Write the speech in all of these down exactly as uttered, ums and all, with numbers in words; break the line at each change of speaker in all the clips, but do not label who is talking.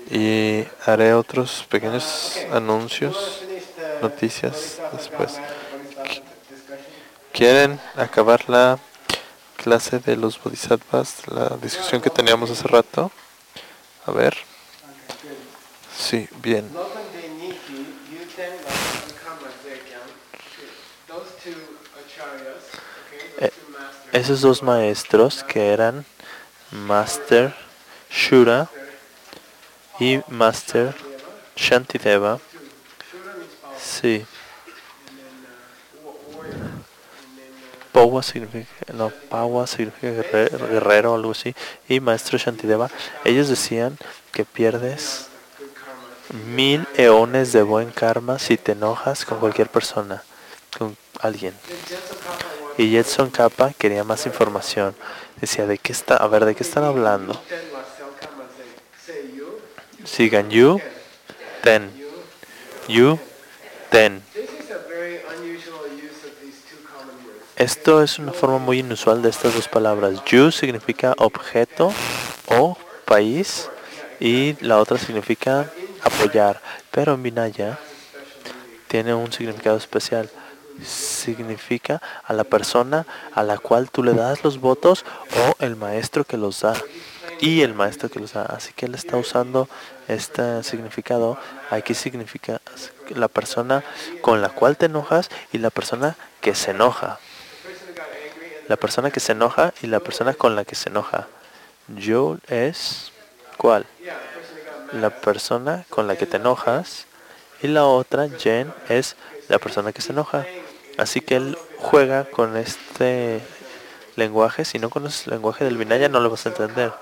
Y haré otros pequeños anuncios, noticias después. ¿Quieren acabar la clase de los bodhisattvas, la discusión que teníamos hace rato? A ver. Sí, bien. Eh, esos dos maestros que eran Master Shura y Master Shantideva. Sí. Paua significa, no, Paua significa guerrero, guerrero o algo así. Y Maestro Shantideva, ellos decían que pierdes mil eones de buen karma si te enojas con cualquier persona, con alguien. Y Jetson Kappa quería más información. Decía, ¿de qué está? A ver, ¿de qué están hablando? Sigan you, ten. You, ten. Esto es una forma muy inusual de estas dos palabras. You significa objeto o país y la otra significa apoyar. Pero en Vinaya tiene un significado especial. Significa a la persona a la cual tú le das los votos o el maestro que los da. Y el maestro que los da. Así que él está usando este significado. Aquí significa la persona con la cual te enojas y la persona que se enoja. La persona que se enoja y la persona con la que se enoja. Yo es ¿cuál? La persona con la que te enojas. Y la otra, Jen, es la persona que se enoja. Así que él juega con este lenguaje. Si no conoces el lenguaje del Vinaya, no lo vas a entender.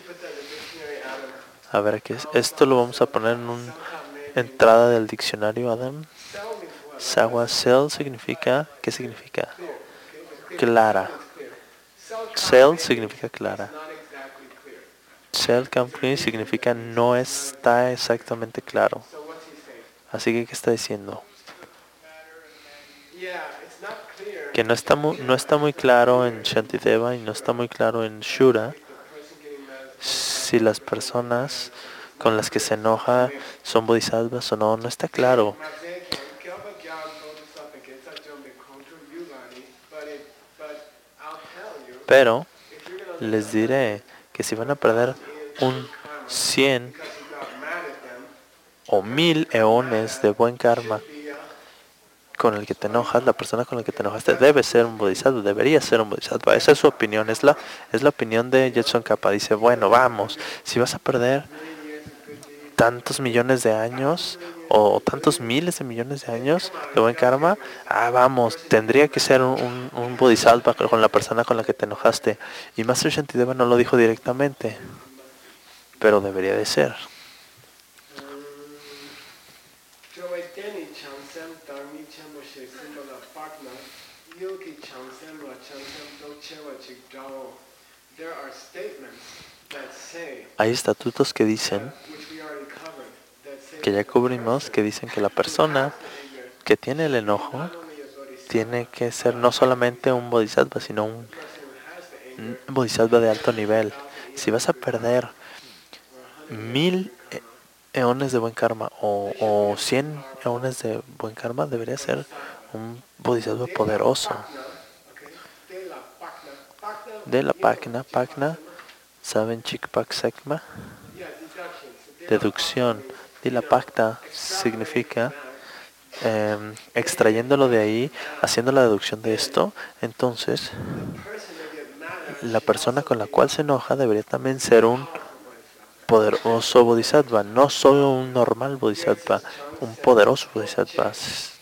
A ver, ¿qué es? Esto lo vamos a poner en una entrada del diccionario, Adam. Sawa Cell significa, ¿qué significa? Clara. Cell significa clara. Cell Company significa no está exactamente claro. Así que, ¿qué está diciendo? Que no está, mu no está muy claro en Shantideva y no está muy claro en Shura si las personas con las que se enoja son bodhisattvas o no. No está claro. Pero les diré que si van a perder un cien o mil eones de buen karma con el que te enojas, la persona con la que te enojaste debe ser un bodhisattva, debería ser un bodhisattva. Esa es su opinión, es la, es la opinión de Jetson Kappa. Dice, bueno, vamos, si vas a perder tantos millones de años o tantos miles de millones de años de buen karma, ah, vamos, tendría que ser un, un, un bodhisattva con la persona con la que te enojaste. Y Master Shantideva no lo dijo directamente, pero debería de ser. Hay estatutos que dicen, que ya cubrimos, que dicen que la persona que tiene el enojo tiene que ser no solamente un bodhisattva, sino un, un bodhisattva de alto nivel. Si vas a perder mil eones de buen karma o, o cien eones de buen karma, debería ser un bodhisattva poderoso. De la Pagna, Pagna, ¿saben Chikpak Sekma? Deducción. De la Pagna significa eh, extrayéndolo de ahí, haciendo la deducción de esto, entonces la persona con la cual se enoja debería también ser un poderoso bodhisattva, no solo un normal bodhisattva, un poderoso bodhisattva.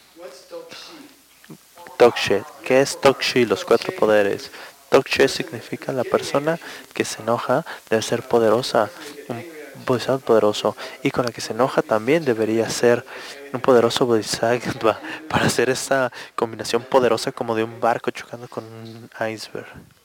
Tokshe, ¿qué es Tokshe? Los cuatro poderes. Tokshe significa la persona que se enoja debe ser poderosa, un bodhisattva poderoso, y con la que se enoja también debería ser un poderoso bodhisattva para hacer esa combinación poderosa como de un barco chocando con un iceberg.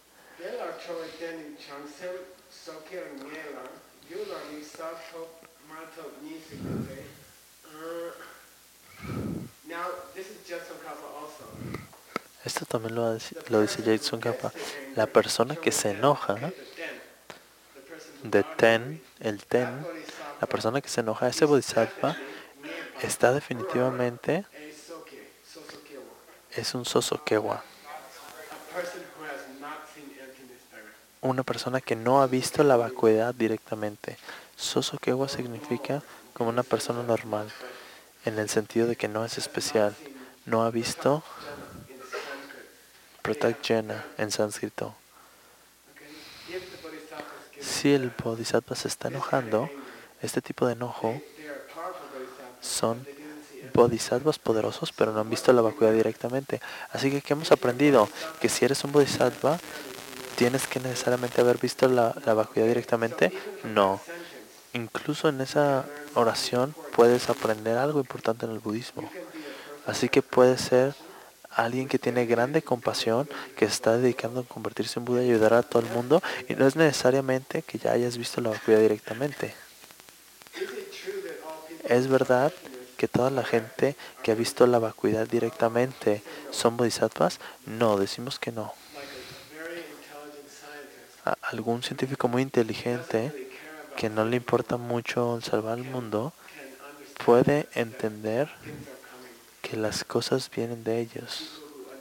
Esto también lo, lo dice Jetson Kappa. La persona que se enoja, de ten, el ten, La persona que se enoja, ese bodhisattva, está definitivamente, es un sosokewa. Una persona que no ha visto la vacuidad directamente. Sosokewa significa como una persona normal, en el sentido de que no es especial. No ha visto Pratyajna en sánscrito. Si el bodhisattva se está enojando, este tipo de enojo son bodhisattvas poderosos, pero no han visto la vacuidad directamente. Así que, ¿qué hemos aprendido? Que si eres un bodhisattva, ¿tienes que necesariamente haber visto la, la vacuidad directamente? No. Incluso en esa oración puedes aprender algo importante en el budismo. Así que puedes ser alguien que tiene grande compasión, que está dedicando a convertirse en Buda y ayudar a todo el mundo, y no es necesariamente que ya hayas visto la vacuidad directamente. ¿Es verdad que toda la gente que ha visto la vacuidad directamente son bodhisattvas? No, decimos que no. A algún científico muy inteligente que no le importa mucho salvar al mundo puede entender que las cosas vienen de ellos.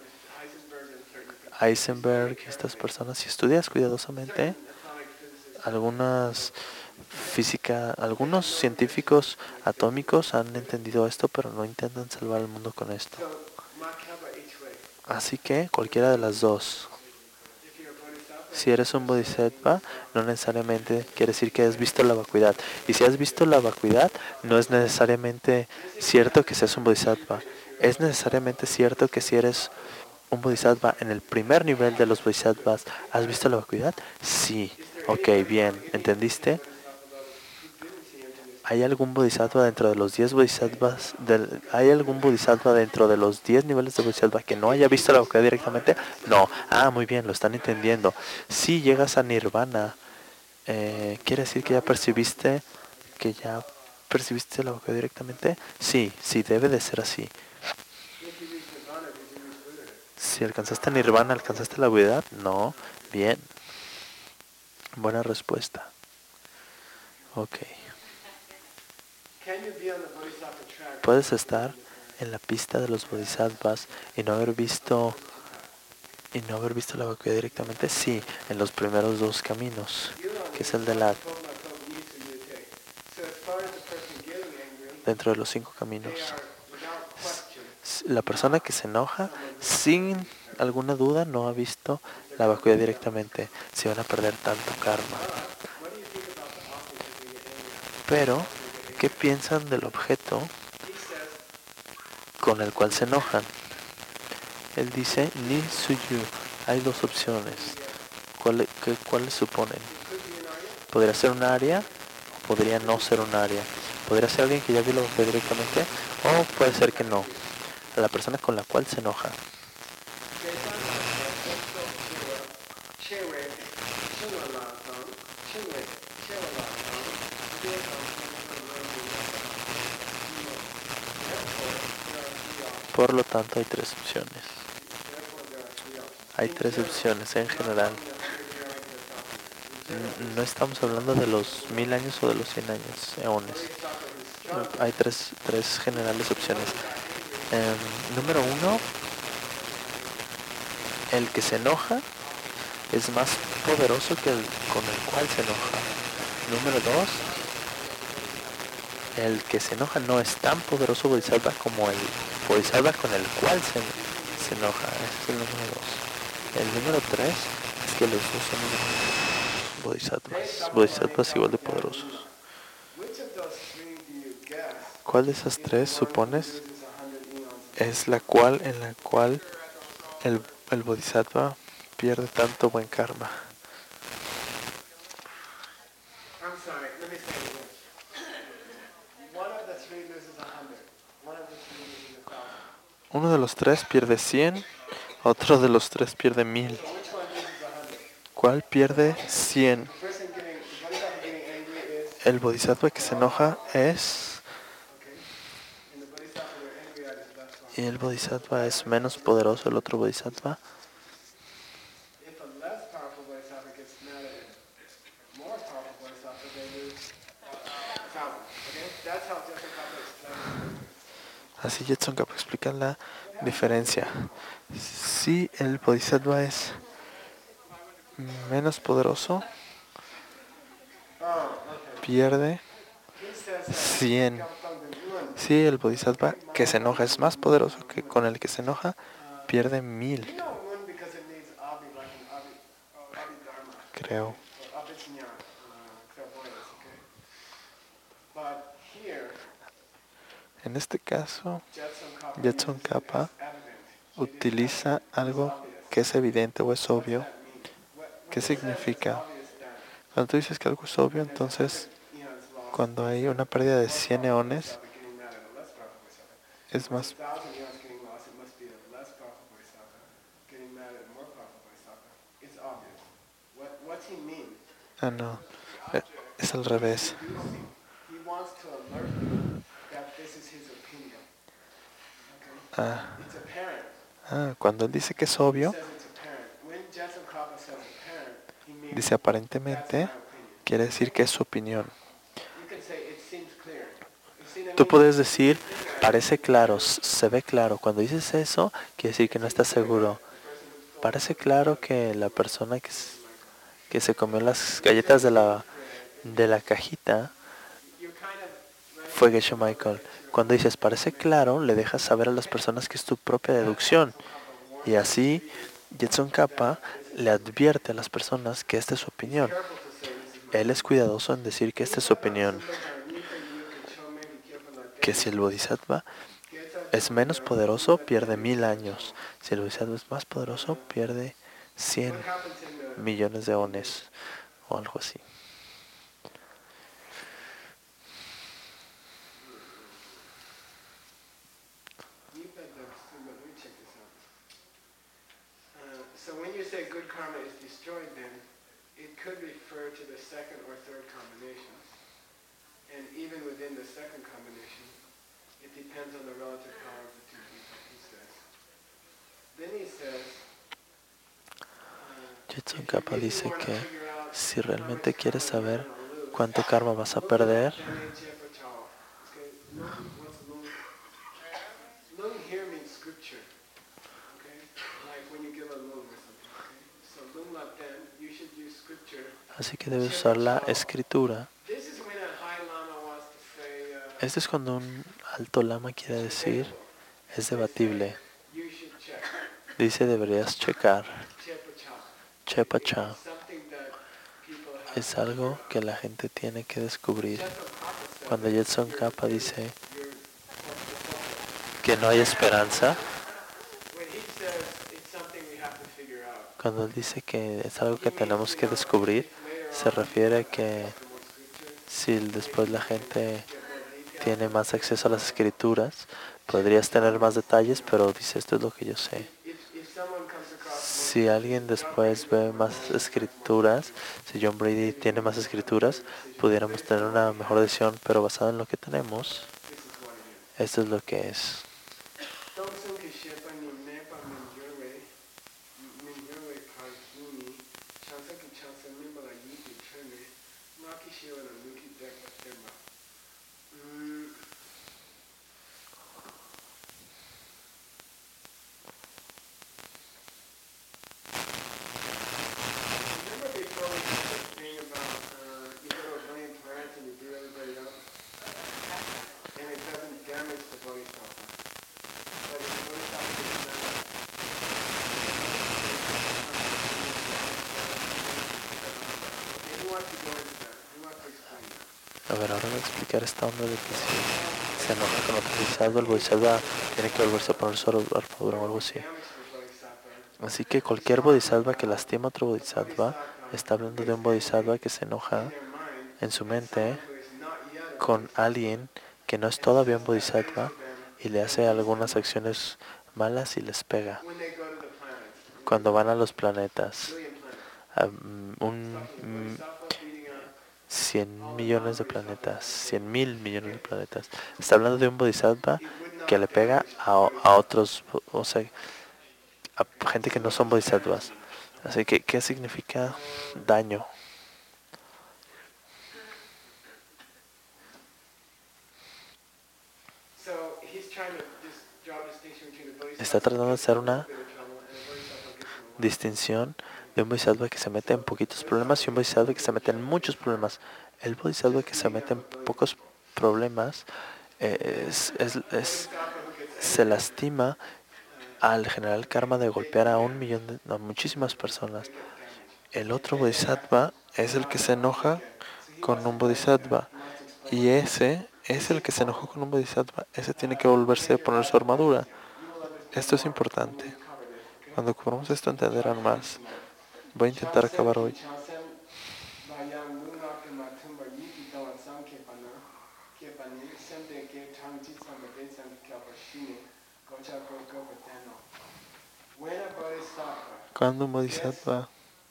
Heisenberg, estas personas, si estudias cuidadosamente, algunas física, algunos científicos atómicos han entendido esto, pero no intentan salvar el mundo con esto. Así que cualquiera de las dos. Si eres un bodhisattva, no necesariamente quiere decir que has visto la vacuidad. Y si has visto la vacuidad, no es necesariamente cierto que seas un bodhisattva. Es necesariamente cierto que si eres un bodhisattva en el primer nivel de los bodhisattvas, ¿has visto la vacuidad? Sí. Ok, bien. ¿Entendiste? ¿Hay algún bodhisattva dentro de los diez bodhisattvas? Del, ¿Hay algún bodhisattva dentro de los diez niveles de bodhisattva que no haya visto la vacuidad directamente? No. Ah, muy bien, lo están entendiendo. Si llegas a nirvana, eh, ¿quiere decir que ya percibiste, que ya percibiste la vacuidad directamente? Sí, sí, debe de ser así. Si alcanzaste nirvana, ¿alcanzaste la vacuidad? No. Bien. Buena respuesta. Ok. Puedes estar en la pista de los bodhisattvas y no haber visto y no haber visto la vacuidad directamente. Sí, en los primeros dos caminos, que es el de la dentro de los cinco caminos. La persona que se enoja sin alguna duda no ha visto la vacuidad directamente. Se van a perder tanto karma. Pero, ¿qué piensan del objeto con el cual se enojan? Él dice, ni suyu. Hay dos opciones. ¿Cuáles, ¿Cuáles suponen? ¿Podría ser un área o podría no ser un área? ¿Podría ser alguien que ya vio la vacuidad directamente o puede ser que no? A la persona con la cual se enoja. Por lo tanto, hay tres opciones. Hay tres opciones en general. No estamos hablando de los mil años o de los cien años, eones. Hay tres, tres generales opciones. Eh, número uno, el que se enoja es más poderoso que el con el cual se enoja. Número dos, el que se enoja no es tan poderoso bodhisattva como el bodhisattva con el cual se, se enoja. Ese es el número dos. El número tres es que los dos son bodhisattvas, bodhisattvas igual de poderosos. ¿Cuál de esas tres supones es la cual en la cual el, el bodhisattva pierde tanto buen karma? Uno de los tres pierde cien, otro de los tres pierde mil. ¿Cuál pierde cien? El bodhisattva que se enoja es... Y el bodhisattva es menos poderoso, el otro bodhisattva. Así Jetson Kappa explica la diferencia. Si el Bodhisattva es menos poderoso, pierde cien. Si el Bodhisattva que se enoja es más poderoso que con el que se enoja, pierde mil. Creo. En este caso, Jetson Kappa utiliza algo que es evidente o es obvio. ¿Qué significa? Cuando tú dices que algo es obvio, entonces cuando hay una pérdida de cien eones, es más. Ah, no. Es al revés. Ah. Ah, cuando él dice que es obvio, dice aparentemente, quiere decir que es su opinión. Tú puedes decir, parece claro, se ve claro. Cuando dices eso, quiere decir que no estás seguro. Parece claro que la persona que, que se comió las galletas de la, de la cajita fue Geshe Michael. Cuando dices parece claro, le dejas saber a las personas que es tu propia deducción. Y así, Jetson Kappa le advierte a las personas que esta es su opinión. Él es cuidadoso en decir que esta es su opinión. Que si el Bodhisattva es menos poderoso, pierde mil años. Si el Bodhisattva es más poderoso, pierde cien millones de ones o algo así. Jetson Kappa dice que si realmente quieres saber cuánto karma vas a perder, así que debes usar la escritura. Este es cuando un alto lama quiere decir, es debatible. Dice deberías checar. Chepacha. Es algo que la gente tiene que descubrir. Cuando Jetson Kappa dice que no hay esperanza, cuando él dice que es algo que tenemos que descubrir, se refiere a que si después la gente tiene más acceso a las escrituras, podrías tener más detalles, pero dice esto es lo que yo sé. Si alguien después ve más escrituras, si John Brady tiene más escrituras, pudiéramos tener una mejor decisión, pero basado en lo que tenemos, esto es lo que es. A ver, ahora voy a explicar esta onda de que si se enoja con otro bodhisattva, el bodhisattva tiene que volverse a poner su armadura o algo así. Así que cualquier bodhisattva que lastima a otro bodhisattva, está hablando de un bodhisattva que se enoja en su mente con alguien que no es todavía un bodhisattva y le hace algunas acciones malas y les pega. Cuando van a los planetas, um, un um, cien millones de planetas, cien mil millones de planetas. Está hablando de un bodhisattva que le pega a, a otros, o sea, a gente que no son bodhisattvas. Así que, ¿qué significa daño? Está tratando de hacer una distinción de un bodhisattva que se mete en poquitos problemas y un bodhisattva que se mete en muchos problemas. El bodhisattva que se mete en pocos problemas eh, es, es, es, se lastima al generar el karma de golpear a un millón de, no, muchísimas personas. El otro bodhisattva es el que se enoja con un bodhisattva y ese es el que se enojó con un bodhisattva. Ese tiene que volverse a poner su armadura. Esto es importante. Cuando cubramos esto entenderán más. Voy a intentar acabar hoy. Cuando un bodhisattva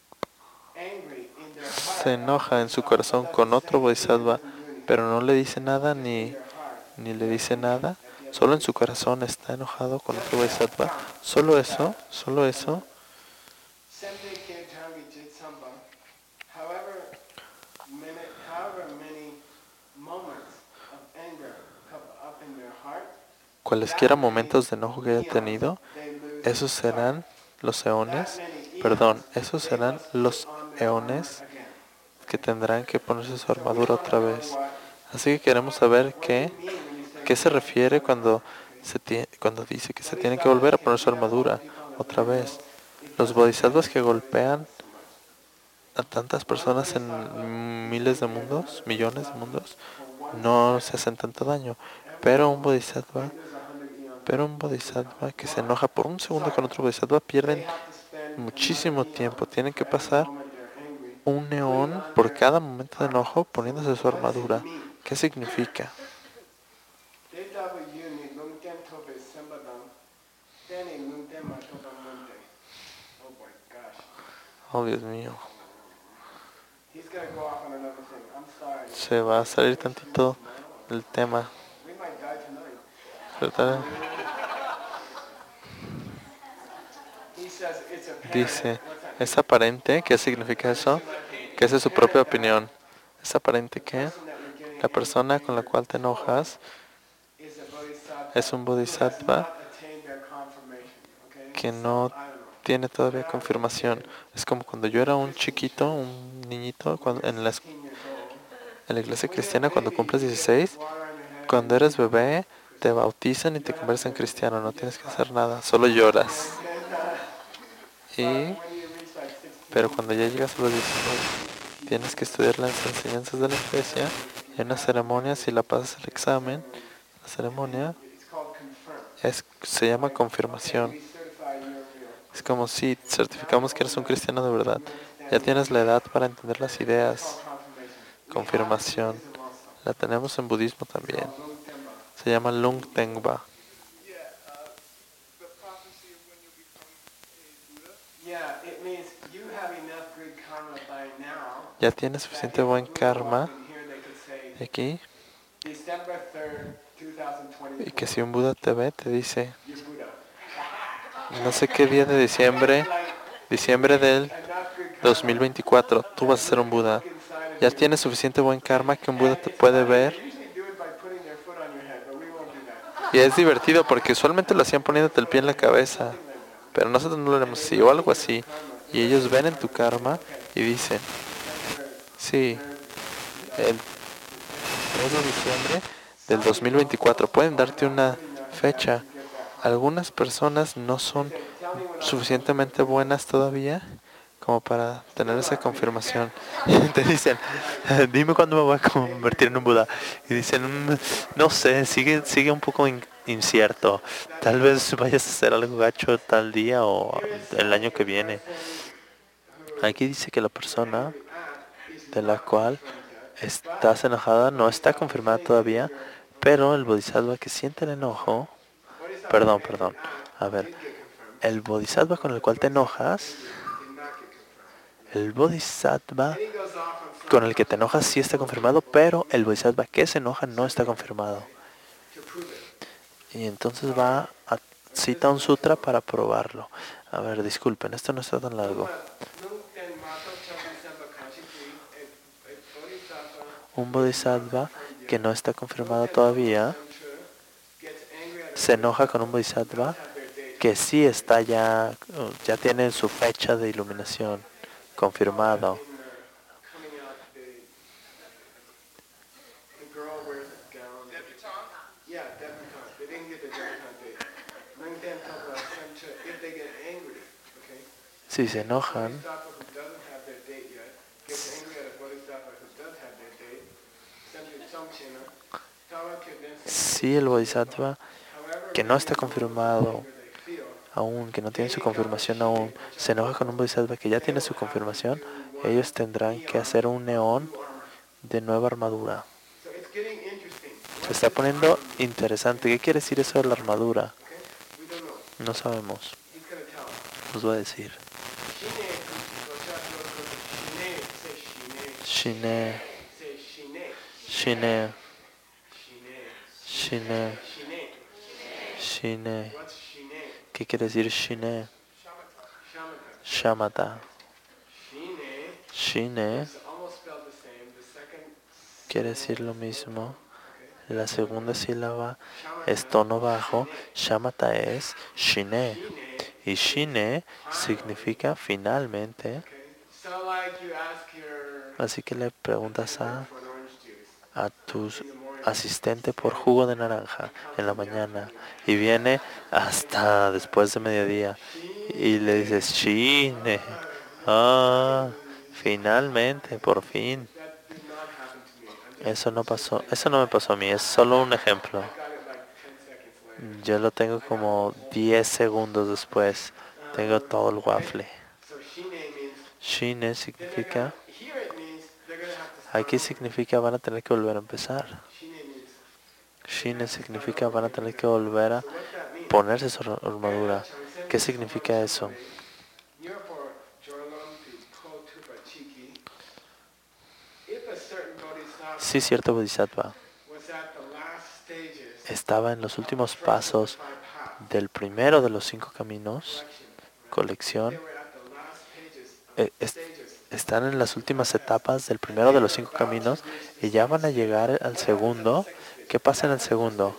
se enoja en su corazón con otro bodhisattva, pero no le dice nada ni, ni le dice nada, solo en su corazón está enojado con otro bodhisattva, solo eso, solo eso, cualesquiera momentos de enojo que haya tenido, esos serán los eones, perdón, esos serán los eones que tendrán que ponerse su armadura otra vez. Así que queremos saber qué, qué se refiere cuando, se tiene, cuando dice que se tiene que volver a poner su armadura otra vez. Los bodhisattvas que golpean a tantas personas en miles de mundos, millones de mundos, no se hacen tanto daño. Pero un bodhisattva, pero un bodhisattva que se enoja por un segundo con otro bodhisattva pierden muchísimo tiempo. Tienen que pasar un neón por cada momento de enojo poniéndose su armadura. ¿Qué significa? Oh, Dios mío. Se va a salir tantito del tema. Dice, es aparente, ¿qué significa eso? Que esa es su propia opinión. Es aparente que la persona con la cual te enojas es un bodhisattva que no tiene todavía confirmación. Es como cuando yo era un chiquito, un niñito, cuando, en, la, en la iglesia cristiana, cuando cumples dieciséis, cuando eres bebé, te bautizan y te conviertes en cristiano. No tienes que hacer nada, solo lloras. Y, pero cuando ya llegas a los diecinueve, tienes que estudiar las enseñanzas de la iglesia. Hay una ceremonia, si la pasas el examen, la ceremonia es, se llama confirmación. Es como si certificamos que eres un cristiano de verdad. Ya tienes la edad para entender las ideas. Confirmación. La tenemos en budismo también. Se llama Lung Tengba. Ya tienes suficiente buen karma aquí. Y que si un Buda te ve, te dice, no sé qué día de diciembre, diciembre del dos mil veinticuatro, tú vas a ser un Buda. Ya tienes suficiente buen karma que un Buda te puede ver. Y es divertido porque usualmente lo hacían poniéndote el pie en la cabeza. Pero nosotros no lo haremos así o algo así. Y ellos ven en tu karma y dicen, sí, el tres de diciembre del dos mil veinticuatro. Pueden darte una fecha. Algunas personas no son suficientemente buenas todavía como para tener esa confirmación. Te dicen, dime cuándo me voy a convertir en un Buda. Y dicen, "Mm, no sé, sigue, sigue un poco in- incierto. Tal vez vayas a hacer algo gacho tal día o el año que viene". Aquí dice que la persona de la cual estás enojada no está confirmada todavía, pero el bodhisattva que siente el enojo, perdón, perdón, a ver, el bodhisattva con el cual te enojas, el bodhisattva con el que te enojas sí está confirmado, pero el bodhisattva que se enoja no está confirmado. Y entonces va a cita un sutra para probarlo. A ver, disculpen, esto no está tan largo. Un bodhisattva que no está confirmado todavía se enoja con un bodhisattva que sí está ya, ya tiene su fecha de iluminación confirmado. Si se enojan, si el bodhisattva que no está confirmado aún, que no tiene su confirmación aún, se enoja con un bodhisattva que ya tiene su confirmación, ellos tendrán que hacer un neón de nueva armadura. Se está poniendo interesante. ¿Qué quiere decir eso de la armadura? No sabemos. Nos va a decir. Shine. Shine. Shine. Shine. ¿Qué quiere decir Shine? Shamatha. Shine quiere decir lo mismo. La segunda sílaba es tono bajo. Shamatha es Shine. Y Shine significa finalmente. Así que le preguntas a, a tu asistente por jugo de naranja en la mañana y viene hasta después de mediodía y le dices Shine. Ah, finalmente, por fin. Eso no pasó, eso no me pasó a mí, es solo un ejemplo. Yo lo tengo como diez segundos después. Tengo todo el waffle. Shine significa, aquí significa van a tener que volver a empezar. Shine significa van a tener que volver a ponerse su armadura. ¿Qué significa eso? Si cierto bodhisattva estaba en los últimos pasos del primero de los cinco caminos, colección, eh, es, están en las últimas etapas del primero de los cinco caminos y ya van a llegar al segundo. ¿Qué pasa en el segundo?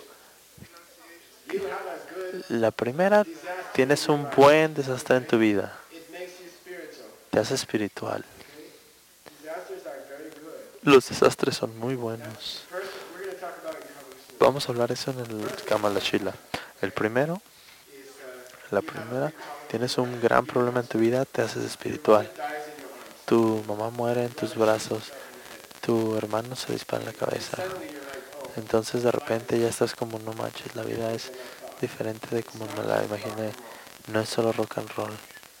La primera, tienes un buen desastre en tu vida. Te hace espiritual. Los desastres son muy buenos. Vamos a hablar eso en el Kamalashila. El primero, la primera, tienes un gran problema en tu vida, te haces espiritual. Tu mamá muere en tus brazos, tu hermano se dispara en la cabeza. Entonces de repente ya estás como, no manches, la vida es diferente de como me la imaginé. No es solo rock and roll.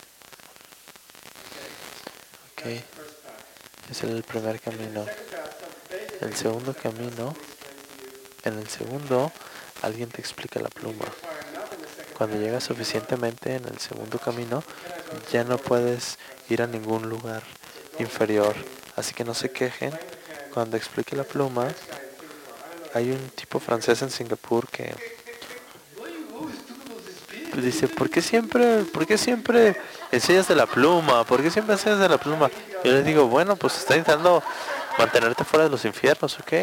Ok. Es el primer camino. El segundo camino, en el segundo, alguien te explica la pluma. Cuando llegas suficientemente en el segundo camino, ya no puedes ir a ningún lugar inferior. Así que no se quejen. Cuando explique la pluma, hay un tipo francés en Singapur que dice, ¿por qué siempre, por qué siempre enseñas de la pluma? ¿Por qué siempre enseñas de la pluma? Yo le digo, bueno, pues está intentando mantenerte fuera de los infiernos, ¿ok?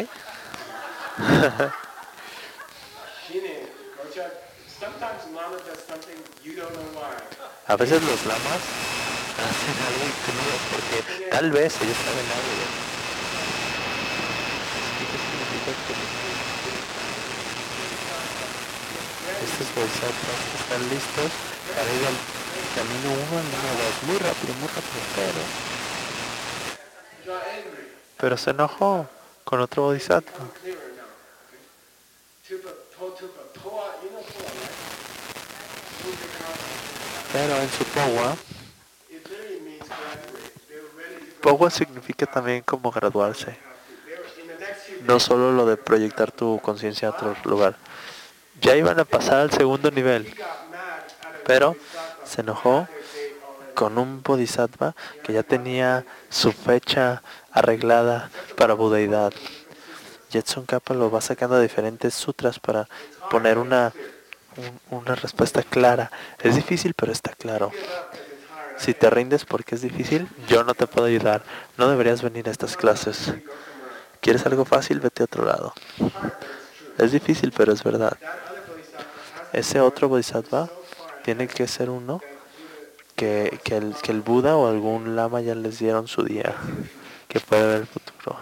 A veces los lamas hacen algo que no, porque tal vez ellos saben algo. Estos bodhisattvas están listos para ir al camino uno al número dos. Muy rápido, muy rápido, pero... Pero se enojó con otro bodhisattva. Pero en su Powa, Powa significa también como graduarse. No solo lo de proyectar tu conciencia a otro lugar. Ya iban a pasar al segundo nivel, pero se enojó con un bodhisattva que ya tenía su fecha arreglada para budeidad. Jetsun Kappa lo va sacando de diferentes sutras para poner una, un, una respuesta clara. Es difícil, pero está claro. Si te rindes porque es difícil, yo no te puedo ayudar. No deberías venir a estas clases. ¿Quieres algo fácil? Vete a otro lado. Es difícil, pero es verdad. ese otro bodhisattva tiene que ser uno que, que, el, que el Buda o algún lama ya les dieron su día, que puede ver el futuro.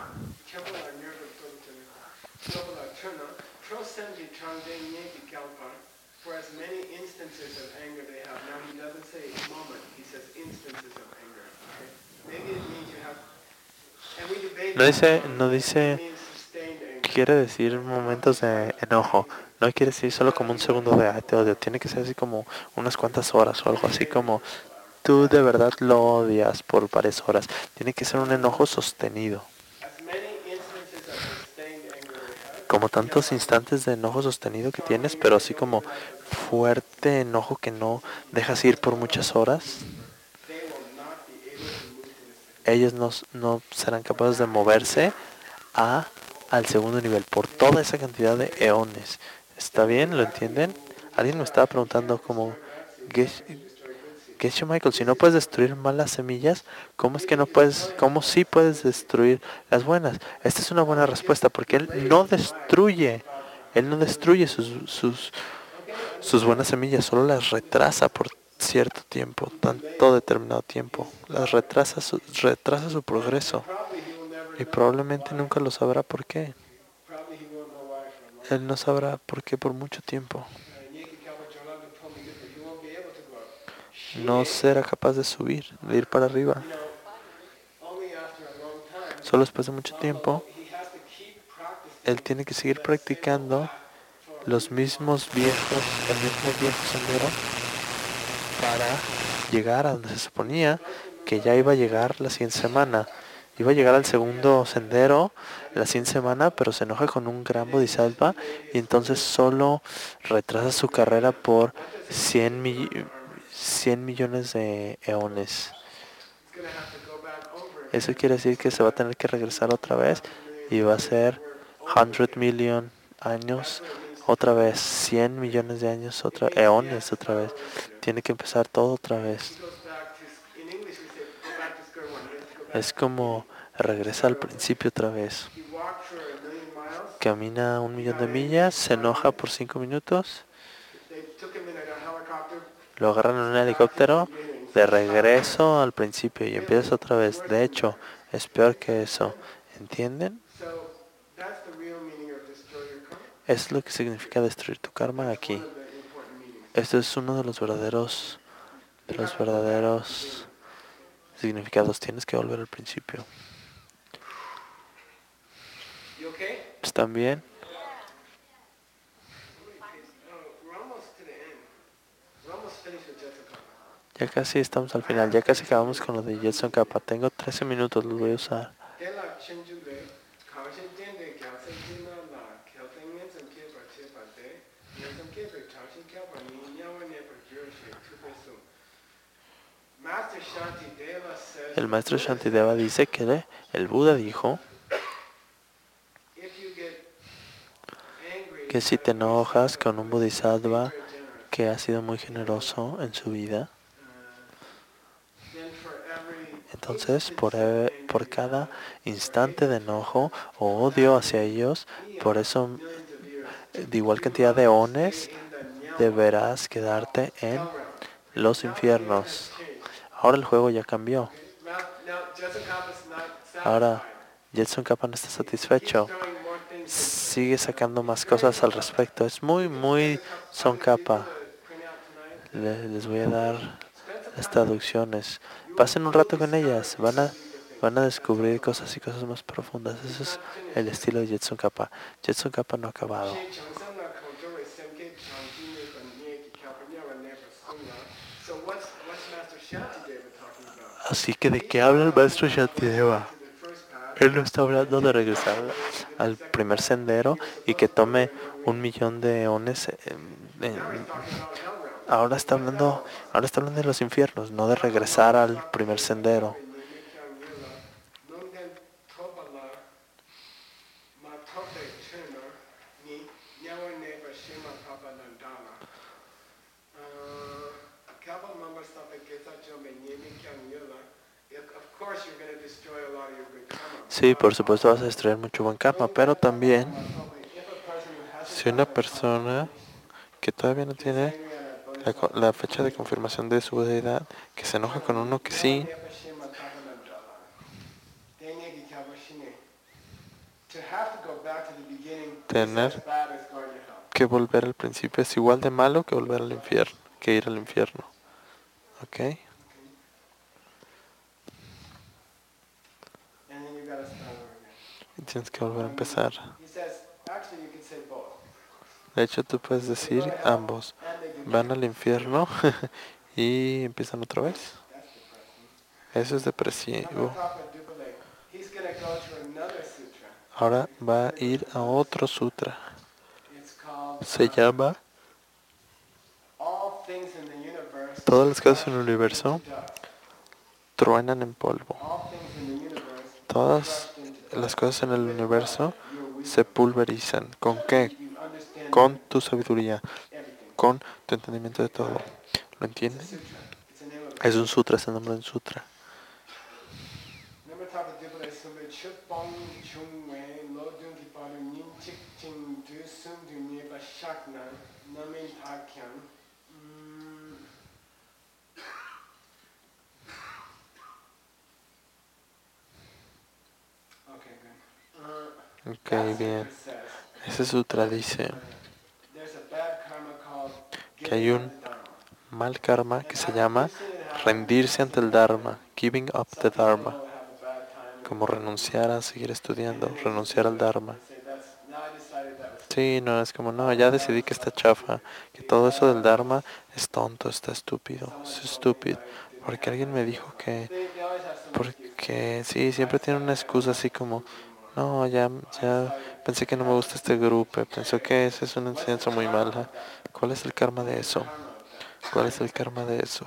No dice, no dice, quiere decir momentos de enojo. No quiere decir solo como un segundo de, "Ay, te odio". Tiene que ser así como unas cuantas horas o algo así como tú de verdad lo odias por varias horas. Tiene que ser un enojo sostenido. Como tantos instantes de enojo sostenido que tienes, pero así como fuerte enojo que no dejas ir por muchas horas. Ellos no, no serán capaces de moverse a, al segundo nivel por toda esa cantidad de eones. ¿Está bien? ¿Lo entienden? Alguien me estaba preguntando como, Geshe Michael, si no puedes destruir malas semillas, ¿cómo es que no puedes, cómo sí puedes destruir las buenas? Esta es una buena respuesta porque él no destruye, él no destruye sus, sus, sus buenas semillas, solo las retrasa por cierto tiempo, tanto determinado tiempo. Las retrasa su, retrasa su progreso y probablemente nunca lo sabrá por qué. Él no sabrá por qué por mucho tiempo. No será capaz de subir, de ir para arriba. Solo después de mucho tiempo, él tiene que seguir practicando los mismos viejos, el mismo viejo sendero para llegar a donde se suponía que ya iba a llegar la siguiente semana. Iba a llegar al segundo sendero la siguiente semana, pero se enoja con un gran bodhisattva y entonces solo retrasa su carrera por cien, mi cien millones de eones. Eso quiere decir que se va a tener que regresar otra vez y va a ser cien million años otra vez, cien millones de años otra eones otra vez. Tiene que empezar todo otra vez. Es como regresa al principio otra vez. Camina un millón de millas, se enoja por cinco minutos, lo agarran en un helicóptero, de regreso al principio y empiezas otra vez. De hecho, es peor que eso. ¿Entienden? Es lo que significa destruir tu karma aquí. Esto es uno de los verdaderos, de los verdaderos significados. Tienes que volver al principio. ¿Están bien? Ya casi estamos al final, ya casi acabamos con lo de Jetson Kappa. Tengo trece minutos, los voy a usar. El maestro Shantideva dice que el Buda dijo que si te enojas con un bodhisattva que ha sido muy generoso en su vida, entonces por, por cada instante de enojo o odio hacia ellos, por eso de igual cantidad de eones deberás quedarte en los infiernos. Ahora el juego ya cambió. Ahora Jetson Kappa no está satisfecho. Sigue sacando más cosas al respecto. Es muy, muy Son Kappa. Le, les voy a dar las traducciones. Pasen un rato con ellas. Van a, van a descubrir cosas y cosas más profundas. Eso es el estilo de Jetson Kappa. Jetson Kappa no ha acabado. Así que, ¿de qué habla el maestro Shantideva? Él no está hablando de regresar al primer sendero y que tome un millón de eones. En, en, ahora está hablando, ahora está hablando de los infiernos, no de regresar al primer sendero. Sí, por supuesto vas a destruir mucho buen karma, pero también si una persona que todavía no tiene la, la fecha de confirmación de su deidad, que se enoja con uno que sí, tener que volver al principio es igual de malo que volver al infierno, que ir al infierno. ¿Ok? Y tienes que volver a empezar. De hecho, tú puedes decir ambos. Van al infierno y empiezan otra vez. Eso es depresivo. Ahora va a ir a otro sutra. Se llama Todas las cosas en el universo truenan en polvo. Todas las cosas en el universo se pulverizan. ¿Con qué? Con tu sabiduría, con tu entendimiento de todo. ¿Lo entienden? Es un sutra, es el nombre de un sutra. Ok, bien. Ese sutra dice que hay un mal karma que se llama rendirse ante el Dharma, giving up the Dharma, como renunciar a seguir estudiando, renunciar al Dharma. Sí, no, es como, no, ya decidí que está chafa, que todo eso del Dharma es tonto, está estúpido, es estúpido, porque alguien me dijo que, porque sí, siempre tiene una excusa así como, no, ya, ya pensé que no me gusta este grupo, pensé que esa es una enseñanza muy mala. ¿Cuál es el karma de eso? ¿Cuál es el karma de eso?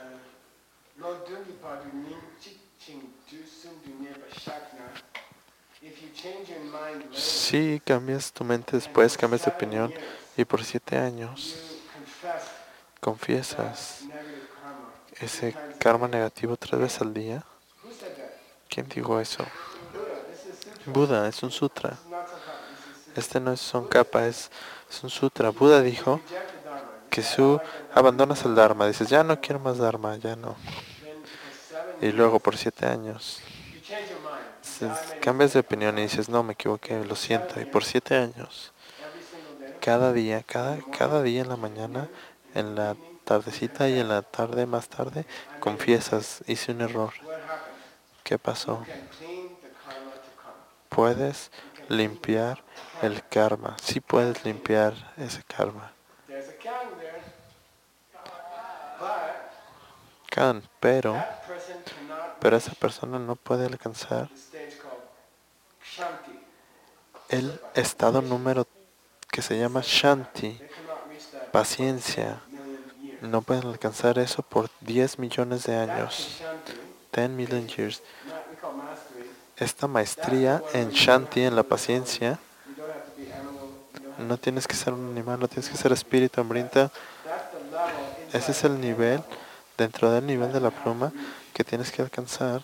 Si cambias tu mente después, cambias de opinión y por siete años confiesas ese karma negativo tres veces al día. ¿Quién dijo eso? Buda, es un sutra. Este no es Tsongkhapa, es, es un sutra. Buda dijo que tú abandonas el Dharma, dices, ya no quiero más Dharma, ya no. Y luego por siete años cambias de opinión y dices, no, me equivoqué, lo siento. Y por siete años, cada día, cada, cada día en la mañana, en la tardecita y en la tarde más tarde, confiesas, hice un error. ¿Qué pasó? Puedes limpiar el karma. Sí puedes limpiar ese karma. Can, pero, pero esa persona no puede alcanzar el estado número que se llama Shanti, paciencia. No pueden alcanzar eso por diez millones de años. ten million years. Esta maestría en Shanti, en la paciencia, no tienes que ser un animal, no tienes que ser espíritu hambriento. Ese es el nivel, dentro del nivel de la pluma, que tienes que alcanzar.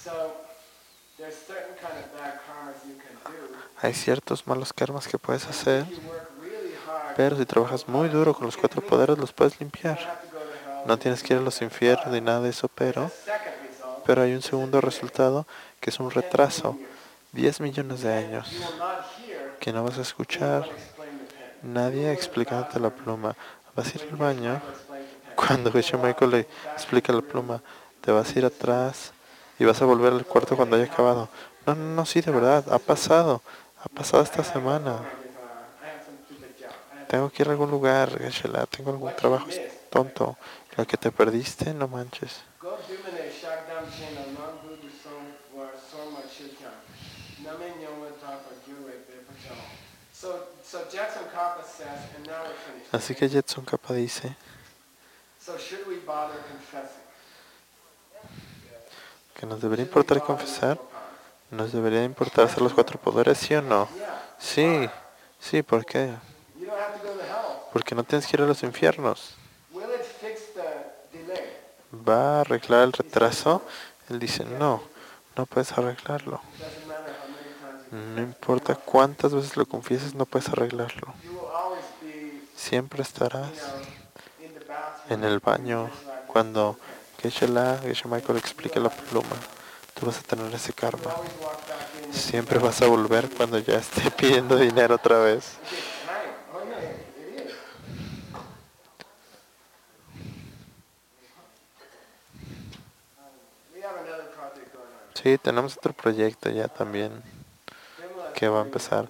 Hay ciertos malos karmas que puedes hacer, pero si trabajas muy duro con los cuatro poderes, los puedes limpiar. No tienes que ir a los infiernos ni nada de eso, pero, pero hay un segundo resultado que es un retraso. diez millones de años que no vas a escuchar nadie explicándote la pluma. Vas a ir al baño. Cuando Geshe Michael le explica la pluma, te vas a ir atrás y vas a volver al cuarto cuando haya acabado. No, no, no, sí, de verdad, ha pasado. Ha pasado esta semana. Tengo que ir a algún lugar, Geshe-la, tengo algún trabajo tonto. Lo que te perdiste, no manches. Así que Jet Tsongkhapa dice que nos debería importar confesar, nos debería importar hacer los cuatro poderes, ¿sí o no? Sí, sí, ¿por qué? Porque no tienes que ir a los infiernos. ¿Va a arreglar el retraso? Él dice, no, no puedes arreglarlo. No importa cuántas veces lo confieses, no puedes arreglarlo. Siempre estarás en el baño cuando Geisha La, Geisha Michael explique la pluma. Tú vas a tener ese karma. Siempre vas a volver cuando ya esté pidiendo dinero otra vez. Sí, tenemos otro proyecto ya también que va a empezar.